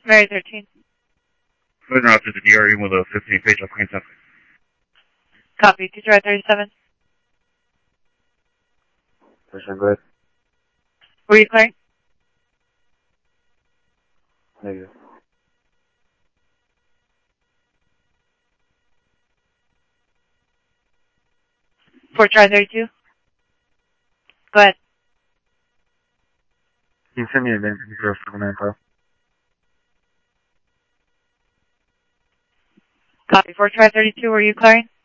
Mary 13. Moving out to the DRE with a 15-page of claim template. Copy. Teacher 37. Person, go ahead. Were you clearing? Negative. For try 32. Go ahead. Can you send me a name for the manpower? Copy. For try 32. Were you clearing?